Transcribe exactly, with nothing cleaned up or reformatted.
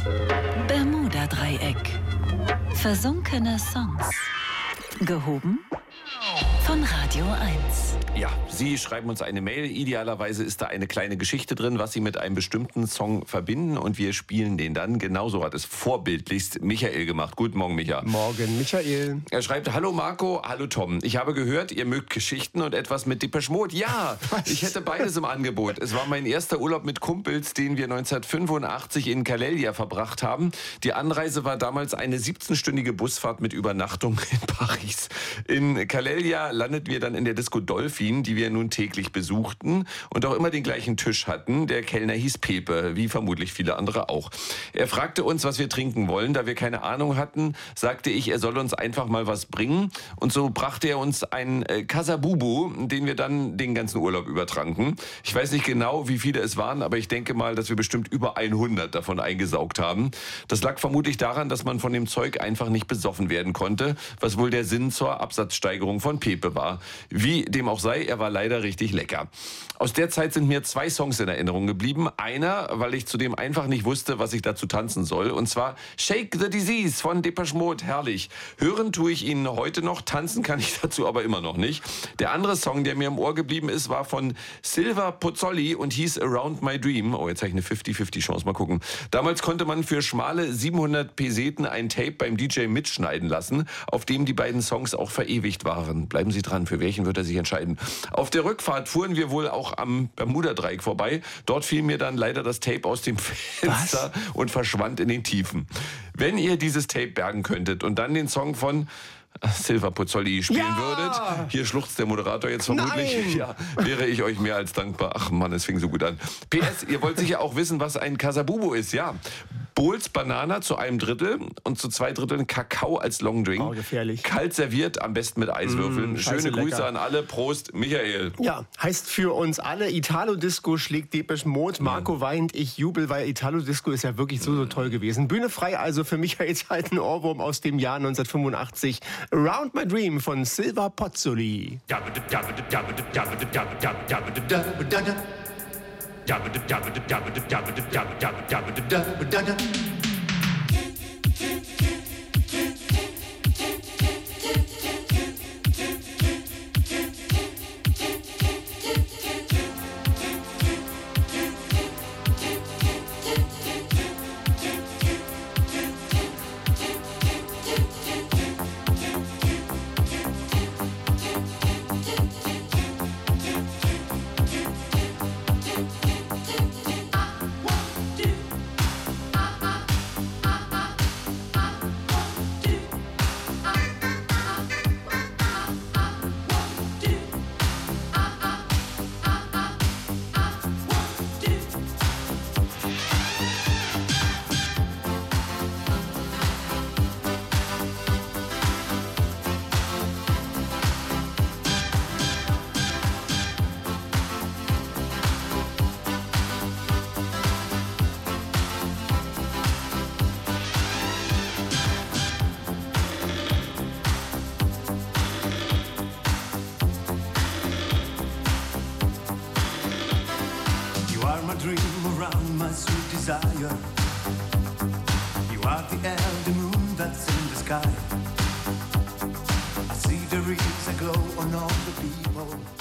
Bermuda-Dreieck. Versunkene Songs. Gehoben von Radio eins. Ja, Sie schreiben uns eine Mail. Idealerweise ist da eine kleine Geschichte drin, was Sie mit einem bestimmten Song verbinden, und wir spielen den dann. Genauso hat es vorbildlichst Michael gemacht. Guten Morgen, Micha. Morgen, Michael. Er schreibt: Hallo Marco, hallo Tom. Ich habe gehört, ihr mögt Geschichten und etwas mit Depeche Mode. Ja, ich hätte beides im Angebot. Es war mein erster Urlaub mit Kumpels, den wir neunzehnhundertfünfundachtzig in Calella verbracht haben. Die Anreise war damals eine siebzehnstündige Busfahrt mit Übernachtung in Paris. In Calella landeten wir dann in der Disco Dolphin, die wir nun täglich besuchten und auch immer den gleichen Tisch hatten. Der Kellner hieß Pepe, wie vermutlich viele andere auch. Er fragte uns, was wir trinken wollen. Da wir keine Ahnung hatten, sagte ich, er soll uns einfach mal was bringen. Und so brachte er uns einen äh, Casabubu, den wir dann den ganzen Urlaub übertranken. Ich weiß nicht genau, wie viele es waren, aber ich denke mal, dass wir bestimmt über hundert davon eingesaugt haben. Das lag vermutlich daran, dass man von dem Zeug einfach nicht besoffen werden konnte, was wohl der Sinn zur Absatzsteigerung von Pepe war. Wie dem auch sei, er war leider richtig lecker. Aus der Zeit sind mir zwei Songs in Erinnerung geblieben. Einer, weil ich zudem einfach nicht wusste, was ich dazu tanzen soll. Und zwar Shake the Disease von Depeche Mode. Herrlich. Hören tue ich ihn heute noch, tanzen kann ich dazu aber immer noch nicht. Der andere Song, der mir im Ohr geblieben ist, war von Silva Pozzoli und hieß Around My Dream. Oh, jetzt habe ich eine fünfzig fünfzig Chance. Mal gucken. Damals konnte man für schmale siebenhundert Peseten ein Tape beim D J mitschneiden lassen, auf dem die beiden Songs auch verewigt waren. Bleiben Sie dran, für welchen wird er sich entscheiden. Auf der Rückfahrt fuhren wir wohl auch am Bermuda-Dreieck vorbei. Dort fiel mir dann leider das Tape aus dem Fenster Was? und verschwand in den Tiefen. Wenn ihr dieses Tape bergen könntet und dann den Song von Silva Pozzoli spielen ja! würdet. Hier schluchzt der Moderator jetzt vermutlich. Nein! Ja, wäre ich euch mehr als dankbar. Ach Mann, es fing so gut an. P S, ihr wollt sicher auch wissen, was ein Casabubu ist. Ja, Bohls Banana zu einem Drittel und zu zwei Dritteln Kakao als Longdrink. Oh, gefährlich. Kalt serviert, am besten mit Eiswürfeln. Mm, Schöne Grüße lecker. an alle. Prost, Michael. Ja, heißt für uns alle, Italo-Disco schlägt Depeche Mode. Marco weint, ich jubel, weil Italo-Disco ist ja wirklich so, so toll gewesen. Bühne frei also für Michaels alten Ohrwurm aus dem Jahr neunzehnhundertfünfundachtzig. Around My Dream von Silva Pozzoli. Dream around my sweet desire. You are the air, the moon that's in the sky. I see the rays that glow on all the people.